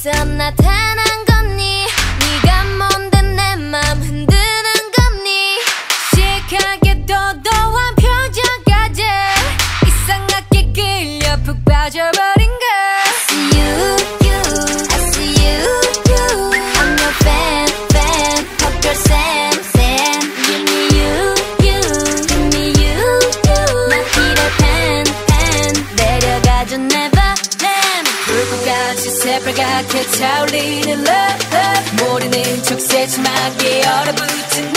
어디서 나타난 거니? 네가 뭔데 내 맘 흔드는 거니? 시크하게 도도한 표정까지 이상하게 끌려 푹 빠져버린 걸. See you, I see you, I'm your fan, hot girl Sam, give me you, give me you, 난 Peter Pan, 내려가줘 Neverland. 불꽃같이 새빨갛게 타올리는 love, 모르는 척 새침하게 얼어붙은